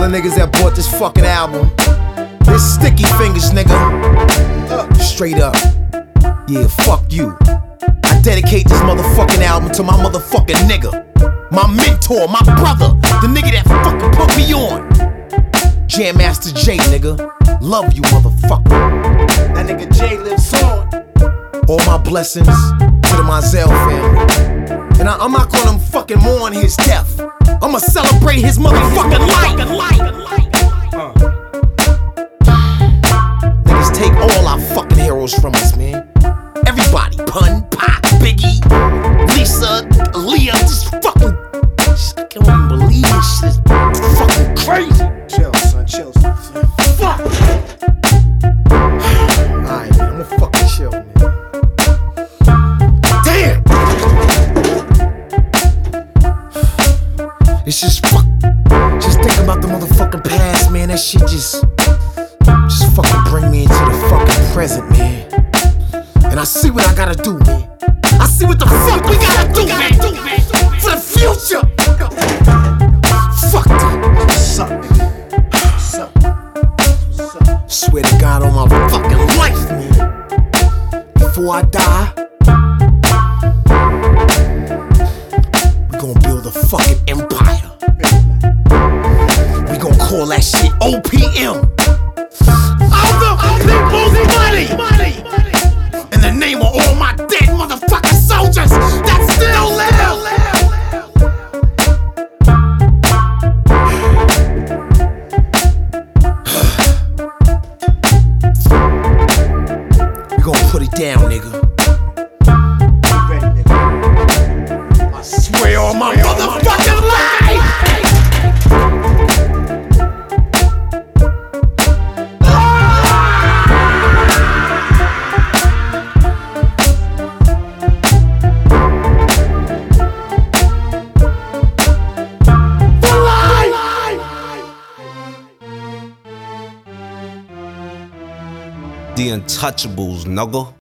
the niggas that bought this fucking album. This sticky fingers, nigga. Straight up. Yeah, fuck you. I dedicate this motherfucking album to my motherfucking nigga. My mentor, my brother. The nigga that fucking put me on. Jam Master Jay, nigga. Love you, motherfucker. That nigga Jay lives on. All my blessings to the Mizell family. And I'm not gonna fucking mourn his death. I'ma celebrate his motherfucking life. Niggas take all our fucking heroes from us, man. Everybody, Pun, Pac, Biggie, Lisa, Aaliyah, just fucking. I can't even believe this shit. It's fucking crazy. Chill, son, chill. Fuck. Alright, man, I'ma fucking chill, man. Damn. It's just fuck. Just think about the motherfucking past, man. That shit just fucking bring me into the fucking present, man. And I see what I gotta do, man. I see what the fuck we gotta do, man. For the future. Fuck that. What's up, nigga? What's up? What's up? Swear to God on my fucking life, man. Before I die, we gon' build a fucking empire. We gon' call that shit OPM. Other people's money. In the name of all my dead motherfucking soldiers that still live. We gon' put it down, nigga. You ready, nigga? I swear on my motherfucking life. The Untouchables, nugga.